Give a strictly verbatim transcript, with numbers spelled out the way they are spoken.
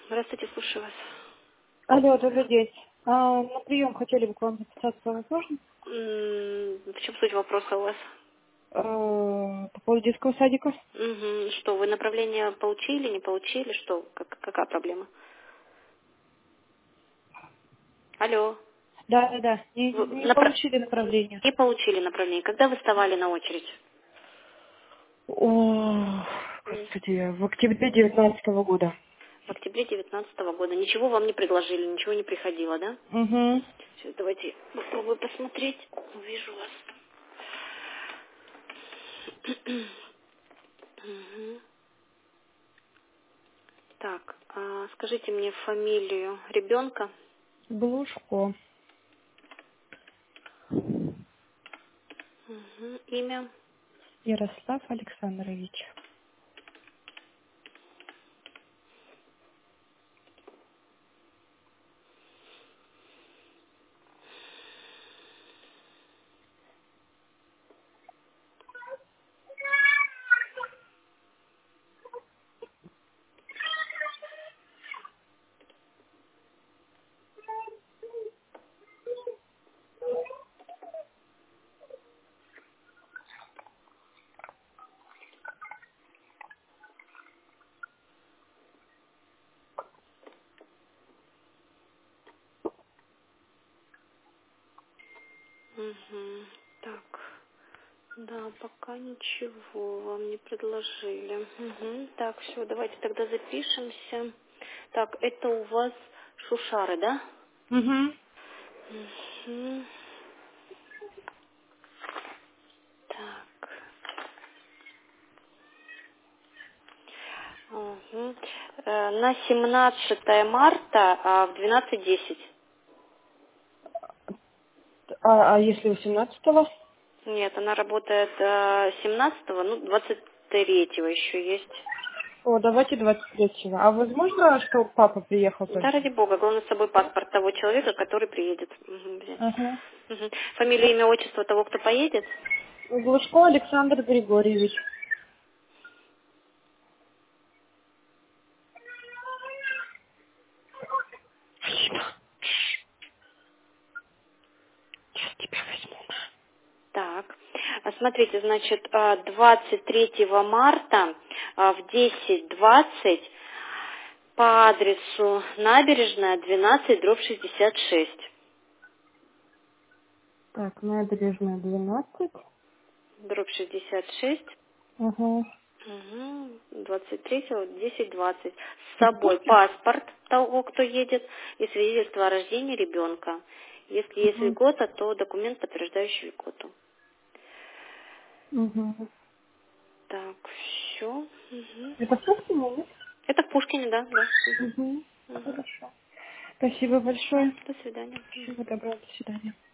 Здравствуйте, слушаю вас. Алло, добрый день. А, на прием хотели бы к вам записаться, возможно? М, В чем суть вопроса у вас? А, по поводу детского садика? Мгм. Что, вы направление получили, не получили? Что, как- какая проблема? Алло. Да, да, да. Не, Вы не напра- получили направление. не получили направление. Когда вы вставали на очередь? О, М, господи, в октябре девятнадцатого года. В октябре девятнадцатого года. Ничего вам не предложили, ничего не приходило, да? Угу. Сейчас давайте попробую посмотреть. Увижу вас. Мгм. Так, а скажите мне фамилию ребенка. Блушко. Мгм. Имя. Ярослав Александрович. Мгм. Так. Да, пока ничего вам не предложили. Мгм. Так, все, давайте тогда запишемся. Так, это у вас Шушары, да? Угу. Мгм. Так. Мгм. Э, На семнадцатое марта а, в двенадцать десять. А, а если восемнадцатого? Нет, она работает э, семнадцатого, ну, двадцать третьего еще есть. О, давайте двадцать третьего. А возможно, что папа приехал Да, тоже? ради бога, главное с собой паспорт того человека, который приедет. Мгм, взять. Ага. Мгм. Фамилия, имя, отчество того, кто поедет? Глушко Александр Григорьевич. Сейчас тебя возьму. Так, а смотрите, значит, а, двадцать третьего марта а, в десять двадцать по адресу Набережная, двенадцать, дробь шестьдесят шесть. Так, набережная двенадцать. Дробь шестьдесят шесть. Угу. Угу. двадцать третьего, десять двадцать. С Это собой Пушкин? паспорт того, кто едет, и свидетельство о рождении ребенка. Если есть Угу. льгота, то документ, подтверждающий льготу. Угу. Так, все. Это Пушкин, нет? Это в Пушкине, да? Да. Мгм. Угу. Мгм. Хорошо. Спасибо Да, большое. до свидания. Мгм. Всего доброго. До свидания.